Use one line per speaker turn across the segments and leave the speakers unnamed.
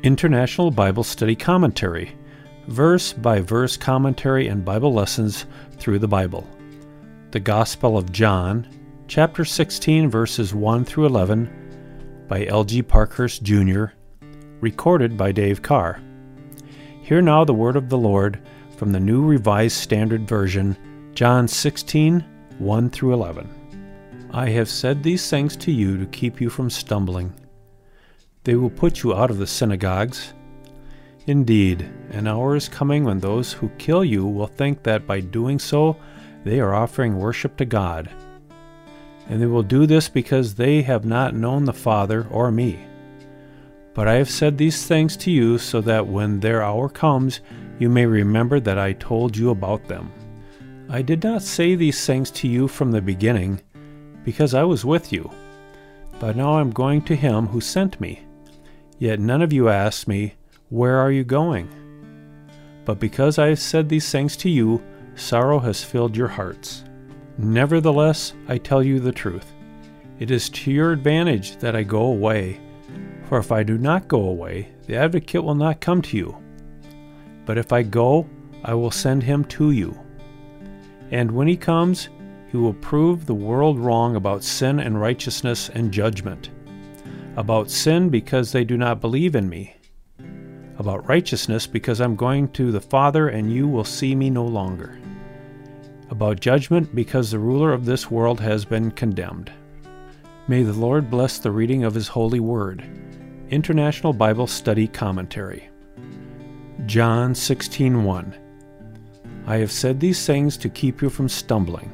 International Bible Study Commentary, verse-by-verse commentary and Bible lessons through the Bible. The Gospel of John, chapter 16, verses 1 through 11, by L.G. Parkhurst, Jr., recorded by Dave Carr. Hear now the word of the Lord from the New Revised Standard Version, John 16, 1 through 11. I have said these things to you to keep you from stumbling. They will put you out of the synagogues. Indeed, an hour is coming when those who kill you will think that by doing so they are offering worship to God. And they will do this because they have not known the Father or me. But I have said these things to you so that when their hour comes, you may remember that I told you about them. I did not say these things to you from the beginning, because I was with you. But now I am going to him who sent me. Yet none of you asked me, where are you going? But because I have said these things to you, sorrow has filled your hearts. Nevertheless, I tell you the truth. It is to your advantage that I go away. For if I do not go away, the Advocate will not come to you. But if I go, I will send him to you. And when he comes, he will prove the world wrong about sin and righteousness and judgment. About sin, because they do not believe in me. About righteousness, because I'm going to the Father and you will see me no longer. About judgment, because the ruler of this world has been condemned. May the Lord bless the reading of his holy word. International Bible Study Commentary. John 16:1. I have said these things to keep you from stumbling.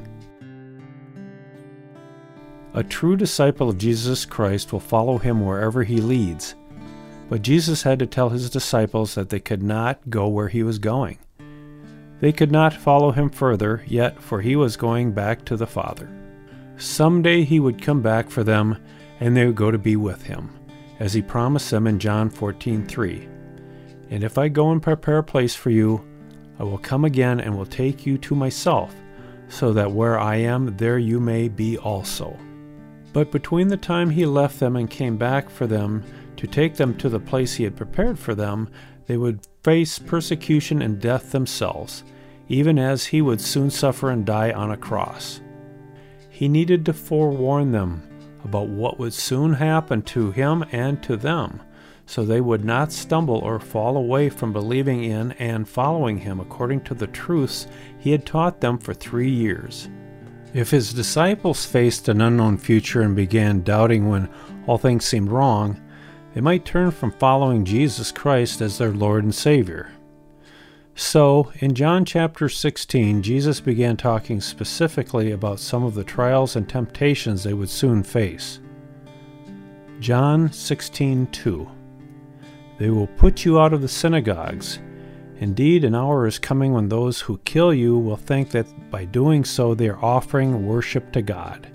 A true disciple of Jesus Christ will follow him wherever he leads. But Jesus had to tell his disciples that they could not go where he was going. They could not follow him further yet, for he was going back to the Father. Someday he would come back for them, and they would go to be with him, as he promised them in John 14:3. And if I go and prepare a place for you, I will come again and will take you to myself, so that where I am, there you may be also. But between the time he left them and came back for them to take them to the place he had prepared for them, they would face persecution and death themselves, even as he would soon suffer and die on a cross. He needed to forewarn them about what would soon happen to him and to them, so they would not stumble or fall away from believing in and following him according to the truths he had taught them for 3 years. If his disciples faced an unknown future and began doubting when all things seemed wrong, they might turn from following Jesus Christ as their Lord and Savior. So, in John chapter 16, Jesus began talking specifically about some of the trials and temptations they would soon face. John 16:2. They will put you out of the synagogues. Indeed, an hour is coming when those who kill you will think that by doing so they are offering worship to God.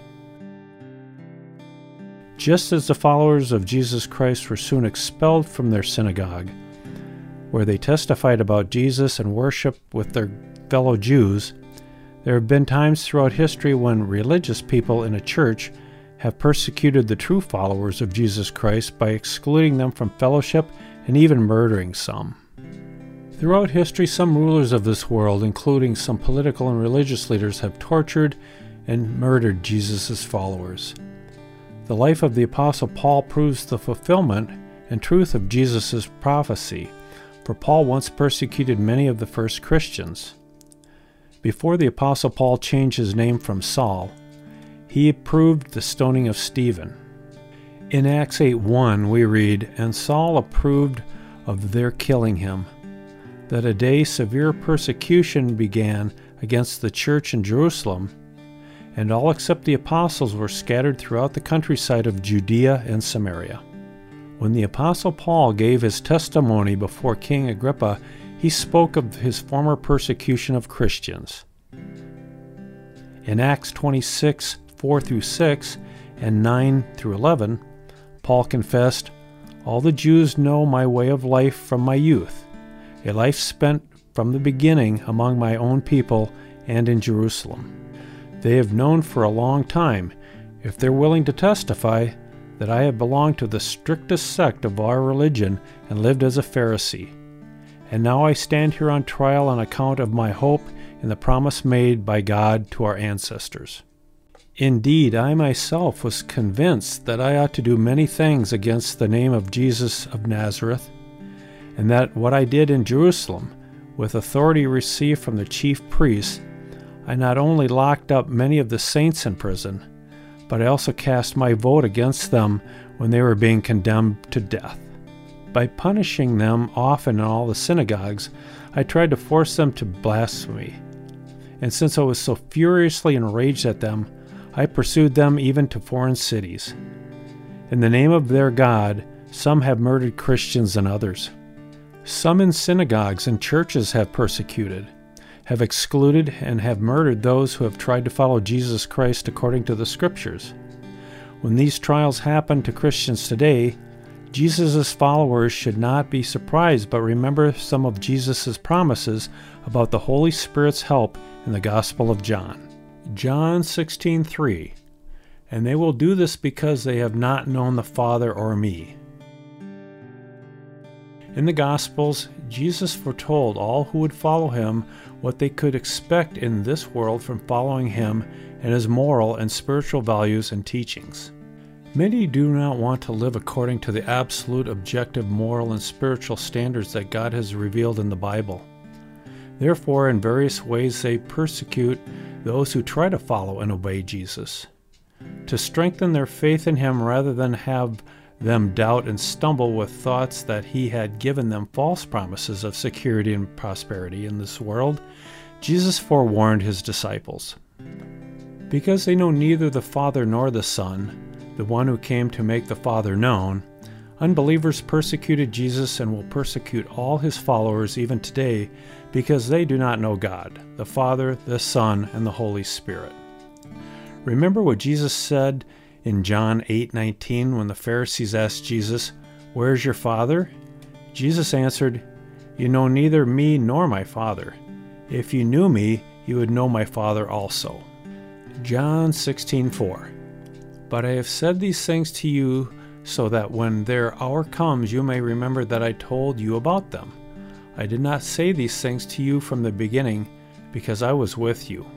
Just as the followers of Jesus Christ were soon expelled from their synagogue, where they testified about Jesus and worship with their fellow Jews, there have been times throughout history when religious people in a church have persecuted the true followers of Jesus Christ by excluding them from fellowship and even murdering some. Throughout history, some rulers of this world, including some political and religious leaders, have tortured and murdered Jesus' followers. The life of the Apostle Paul proves the fulfillment and truth of Jesus' prophecy, for Paul once persecuted many of the first Christians. Before the Apostle Paul changed his name from Saul, he approved the stoning of Stephen. In Acts 8:1 we read, And Saul approved of their killing him, that a day severe persecution began against the church in Jerusalem, and all except the apostles were scattered throughout the countryside of Judea and Samaria. When the Apostle Paul gave his testimony before King Agrippa, he spoke of his former persecution of Christians. In Acts 26:4-6 and 9-11, Paul confessed, All the Jews know my way of life from my youth, a life spent from the beginning among my own people and in Jerusalem. They have known for a long time, if they're willing to testify, that I have belonged to the strictest sect of our religion and lived as a Pharisee. And now I stand here on trial on account of my hope in the promise made by God to our ancestors. Indeed, I myself was convinced that I ought to do many things against the name of Jesus of Nazareth, and that what I did in Jerusalem, with authority received from the chief priests, I not only locked up many of the saints in prison, but I also cast my vote against them when they were being condemned to death. By punishing them often in all the synagogues, I tried to force them to blasphemy. And since I was so furiously enraged at them, I pursued them even to foreign cities. In the name of their God, some have murdered Christians and others. Some in synagogues and churches have persecuted, have excluded, and have murdered those who have tried to follow Jesus Christ according to the Scriptures. When these trials happen to Christians today, Jesus' followers should not be surprised, but remember some of Jesus' promises about the Holy Spirit's help in the Gospel of John. John 16:3, "And they will do this because they have not known the Father or me." In the Gospels, Jesus foretold all who would follow him what they could expect in this world from following him and his moral and spiritual values and teachings. Many do not want to live according to the absolute objective moral and spiritual standards that God has revealed in the Bible. Therefore, in various ways they persecute those who try to follow and obey Jesus. To strengthen their faith in him rather than have them doubt and stumble with thoughts that he had given them false promises of security and prosperity in this world, Jesus forewarned his disciples. Because they know neither the Father nor the Son, the one who came to make the Father known, unbelievers persecuted Jesus and will persecute all his followers even today because they do not know God, the Father, the Son, and the Holy Spirit. Remember what Jesus said in John 8:19 when the Pharisees asked Jesus, "Where is your Father?" Jesus answered, "You know neither me nor my Father. If you knew me, you would know my Father also." John 16:4, "But I have said these things to you so that when their hour comes you may remember that I told you about them. I did not say these things to you from the beginning because I was with you."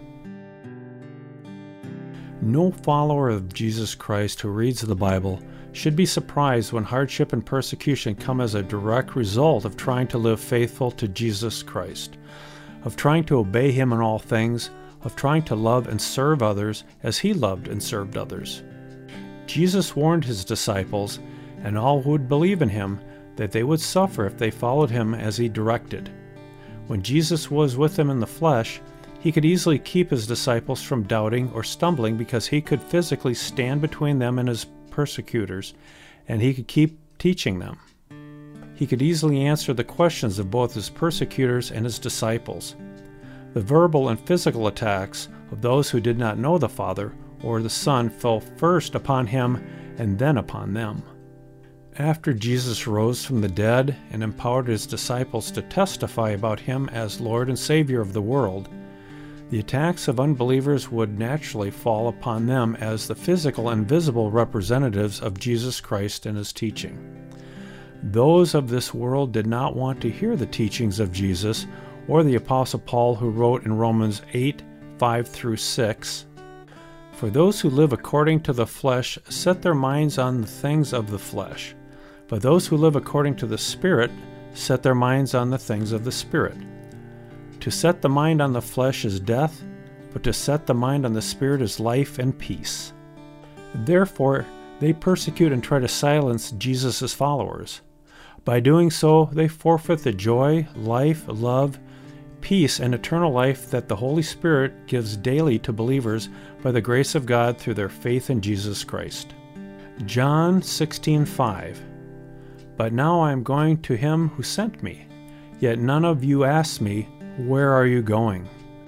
No follower of Jesus Christ who reads the Bible should be surprised when hardship and persecution come as a direct result of trying to live faithful to Jesus Christ, of trying to obey him in all things, of trying to love and serve others as he loved and served others. Jesus warned his disciples and all who would believe in him that they would suffer if they followed him as he directed. When Jesus was with them in the flesh, he could easily keep his disciples from doubting or stumbling because he could physically stand between them and his persecutors, and he could keep teaching them. He could easily answer the questions of both his persecutors and his disciples. The verbal and physical attacks of those who did not know the Father or the Son fell first upon him and then upon them. After Jesus rose from the dead and empowered his disciples to testify about him as Lord and Savior of the world, the attacks of unbelievers would naturally fall upon them as the physical and visible representatives of Jesus Christ and his teaching. Those of this world did not want to hear the teachings of Jesus or the Apostle Paul, who wrote in Romans 8:5-6, "For those who live according to the flesh set their minds on the things of the flesh, but those who live according to the Spirit set their minds on the things of the Spirit. To set the mind on the flesh is death, but to set the mind on the Spirit is life and peace." Therefore, they persecute and try to silence Jesus' followers. By doing so, they forfeit the joy, life, love, peace, and eternal life that the Holy Spirit gives daily to believers by the grace of God through their faith in Jesus Christ. John 16:5, "But now I am going to him who sent me, yet none of you asks me, 'Where are you going?'"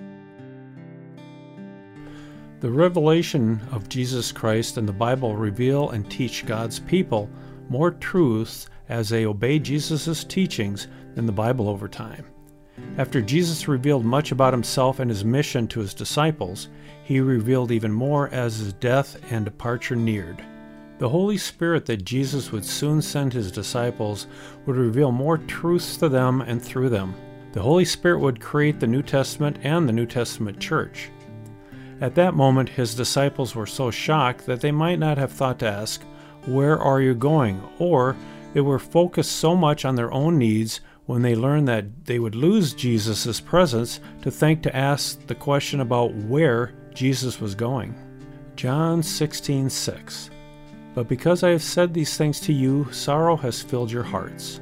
The revelation of Jesus Christ and the Bible reveal and teach God's people more truths as they obey Jesus' teachings than the Bible over time. After Jesus revealed much about himself and his mission to his disciples, he revealed even more as his death and departure neared. The Holy Spirit that Jesus would soon send his disciples would reveal more truths to them and through them. The Holy Spirit would create the New Testament and the New Testament church. At that moment, his disciples were so shocked that they might not have thought to ask, "Where are you going?" Or they were focused so much on their own needs when they learned that they would lose Jesus' presence to think to ask the question about where Jesus was going. John 16:6. But because I have said these things to you, sorrow has filled your hearts.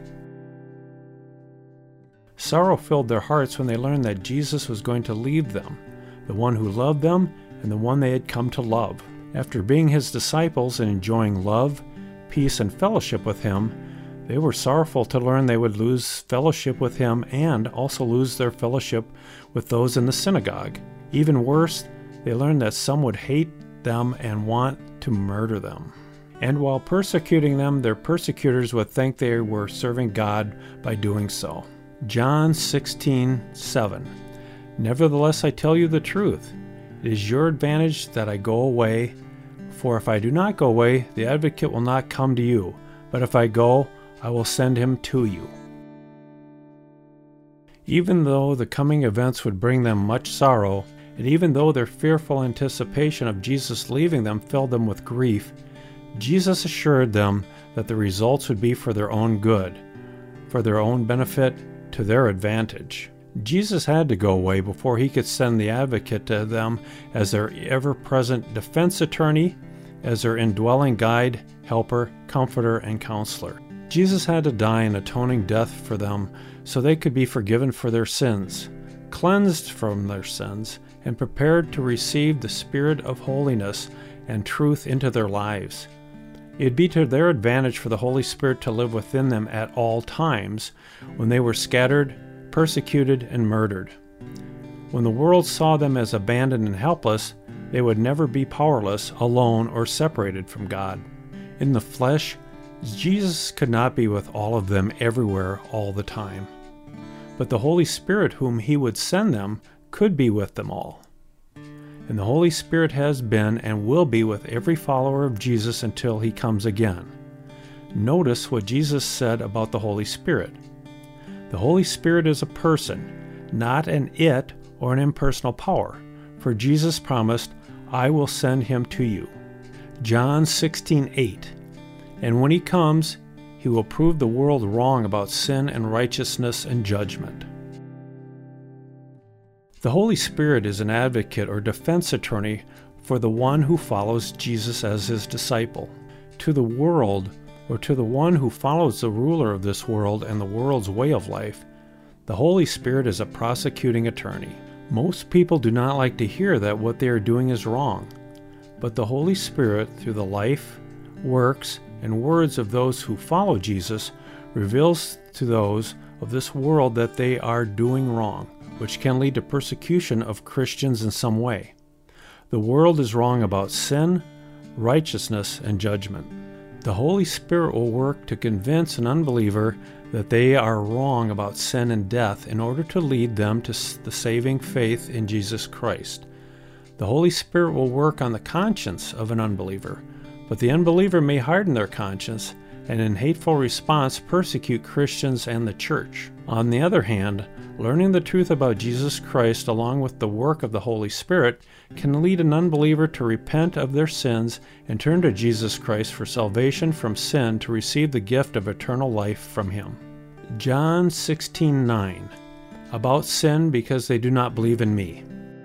Sorrow filled their hearts when they learned that Jesus was going to leave them, the one who loved them and the one they had come to love. After being his disciples and enjoying love, peace, and fellowship with him, they were sorrowful to learn they would lose fellowship with him and also lose their fellowship with those in the synagogue. Even worse, they learned that some would hate them and want to murder them. And while persecuting them, their persecutors would think they were serving God by doing so. John 16:7. Nevertheless, I tell you the truth. It is your advantage that I go away, for if I do not go away, the advocate will not come to you. But if I go, I will send him to you. Even though the coming events would bring them much sorrow, and even though their fearful anticipation of Jesus leaving them filled them with grief, Jesus assured them that the results would be for their own good, for their own benefit, to their advantage. Jesus had to go away before he could send the advocate to them as their ever-present defense attorney, as their indwelling guide, helper, comforter, and counselor. Jesus had to die an atoning death for them so they could be forgiven for their sins, cleansed from their sins, and prepared to receive the Spirit of holiness and truth into their lives. It'd be to their advantage for the Holy Spirit to live within them at all times when they were scattered, persecuted, and murdered. When the world saw them as abandoned and helpless, they would never be powerless, alone, or separated from God. In the flesh, Jesus could not be with all of them everywhere all the time. But the Holy Spirit whom he would send them could be with them all. And the Holy Spirit has been and will be with every follower of Jesus until he comes again. Notice what Jesus said about the Holy Spirit. The Holy Spirit is a person, not an it or an impersonal power, for Jesus promised, "I will send him to you." John 16:8. And when he comes, he will prove the world wrong about sin and righteousness and judgment. The Holy Spirit is an advocate or defense attorney for the one who follows Jesus as his disciple. To the world, or to the one who follows the ruler of this world and the world's way of life, the Holy Spirit is a prosecuting attorney. Most people do not like to hear that what they are doing is wrong, but the Holy Spirit, through the life, works, and words of those who follow Jesus, reveals to those of this world that they are doing wrong, which can lead to persecution of Christians in some way. The world is wrong about sin, righteousness, and judgment. The Holy Spirit will work to convince an unbeliever that they are wrong about sin and death in order to lead them to the saving faith in Jesus Christ. The Holy Spirit will work on the conscience of an unbeliever, but the unbeliever may harden their conscience and in hateful response persecute Christians and the church. On the other hand, learning the truth about Jesus Christ along with the work of the Holy Spirit can lead an unbeliever to repent of their sins and turn to Jesus Christ for salvation from sin to receive the gift of eternal life from him. John 16:9. About sin because they do not believe in me.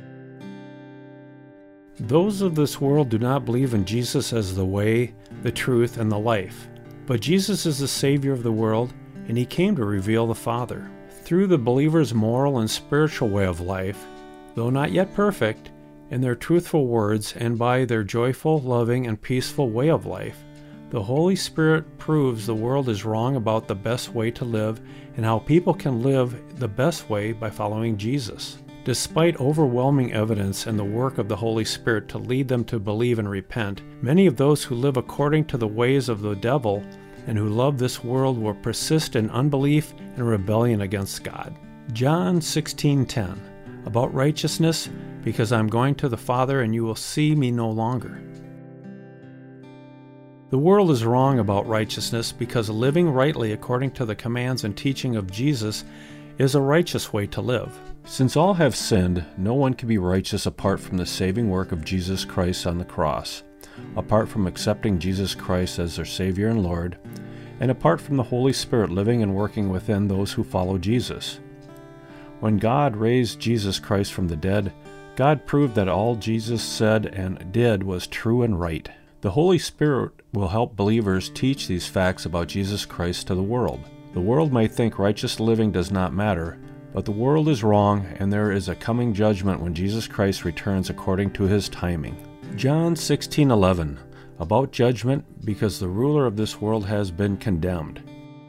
Those of this world do not believe in Jesus as the way, the truth, and the life. But Jesus is the Savior of the world, and he came to reveal the Father. Through the believer's moral and spiritual way of life, though not yet perfect, in their truthful words and by their joyful, loving, and peaceful way of life, the Holy Spirit proves the world is wrong about the best way to live and how people can live the best way by following Jesus. Despite overwhelming evidence and the work of the Holy Spirit to lead them to believe and repent, many of those who live according to the ways of the devil and who love this world will persist in unbelief and rebellion against God. John 16:10. About righteousness, because I'm going to the Father and you will see me no longer. The world is wrong about righteousness because living rightly according to the commands and teaching of Jesus is a righteous way to live. Since all have sinned, no one can be righteous apart from the saving work of Jesus Christ on the cross, apart from accepting Jesus Christ as their Savior and Lord, and apart from the Holy Spirit living and working within those who follow Jesus. When God raised Jesus Christ from the dead, God proved that all Jesus said and did was true and right. The Holy Spirit will help believers teach these facts about Jesus Christ to the world. The world may think righteous living does not matter, but the world is wrong, and there is a coming judgment when Jesus Christ returns according to his timing. John 16:11, about judgment, because the ruler of this world has been condemned.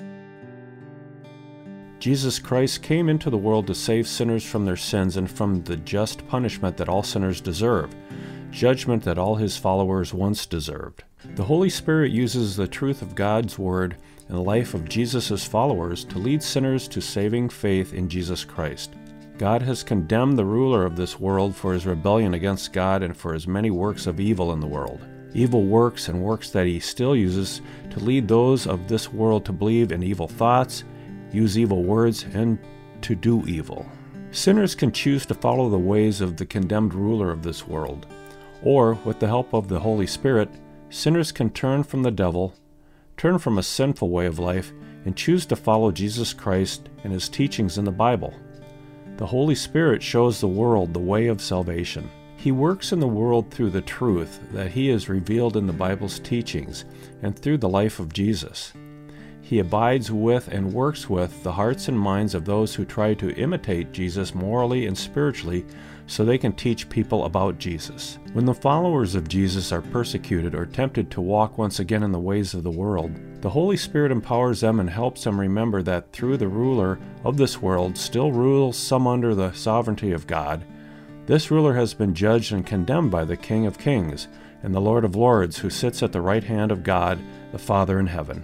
Jesus Christ came into the world to save sinners from their sins and from the just punishment that all sinners deserve, judgment that all his followers once deserved. The Holy Spirit uses the truth of God's Word and the life of Jesus' followers to lead sinners to saving faith in Jesus Christ. God has condemned the ruler of this world for his rebellion against God and for his many works of evil in the world. Evil works and works that he still uses to lead those of this world to believe in evil thoughts, use evil words, and to do evil. Sinners can choose to follow the ways of the condemned ruler of this world, or, with the help of the Holy Spirit, sinners can turn from the devil, turn from a sinful way of life, and choose to follow Jesus Christ and his teachings in the Bible. The Holy Spirit shows the world the way of salvation. He works in the world through the truth that he has revealed in the Bible's teachings and through the life of Jesus. He abides with and works with the hearts and minds of those who try to imitate Jesus morally and spiritually so they can teach people about Jesus. When the followers of Jesus are persecuted or tempted to walk once again in the ways of the world, the Holy Spirit empowers them and helps them remember that through the ruler of this world still rules some under the sovereignty of God. This ruler has been judged and condemned by the King of Kings and the Lord of Lords, who sits at the right hand of God, the Father in heaven.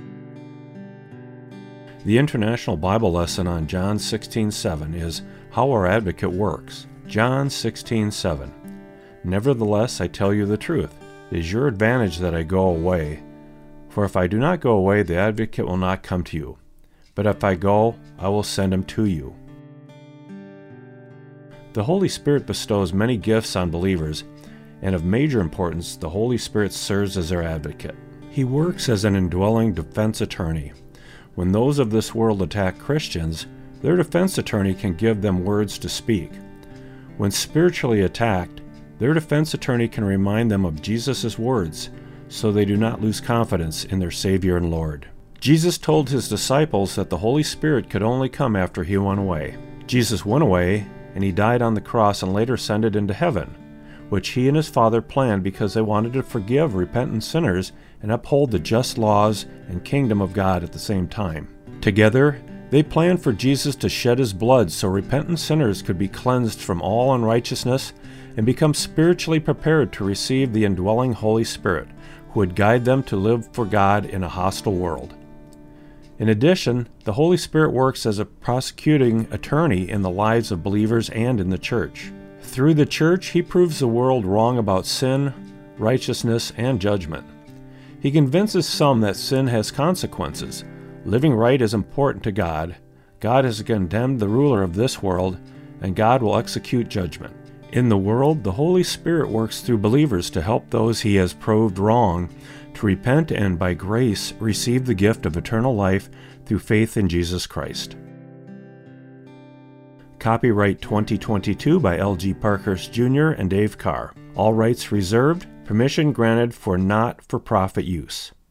The International Bible Lesson on John 16:7 is How Our Advocate Works. John 16:7. Nevertheless, I tell you the truth. It is your advantage that I go away. For if I do not go away, the Advocate will not come to you. But if I go, I will send him to you. The Holy Spirit bestows many gifts on believers, and of major importance, the Holy Spirit serves as their advocate. He works as an indwelling defense attorney. When those of this world attack Christians, their defense attorney can give them words to speak. When spiritually attacked, their defense attorney can remind them of Jesus' words, so they do not lose confidence in their Savior and Lord. Jesus told his disciples that the Holy Spirit could only come after he went away. Jesus went away, and he died on the cross and later ascended into heaven, which he and his Father planned because they wanted to forgive repentant sinners and uphold the just laws and kingdom of God at the same time. Together, they planned for Jesus to shed his blood so repentant sinners could be cleansed from all unrighteousness and become spiritually prepared to receive the indwelling Holy Spirit, who would guide them to live for God in a hostile world. In addition, the Holy Spirit works as a prosecuting attorney in the lives of believers and in the church. Through the church, he proves the world wrong about sin, righteousness, and judgment. He convinces some that sin has consequences. Living right is important to God. God has condemned the ruler of this world, and God will execute judgment. In the world, the Holy Spirit works through believers to help those he has proved wrong to repent and, by grace, receive the gift of eternal life through faith in Jesus Christ. Copyright 2022 by L.G. Parkhurst Jr. and Dave Carr. All rights reserved. Permission granted for not-for-profit use.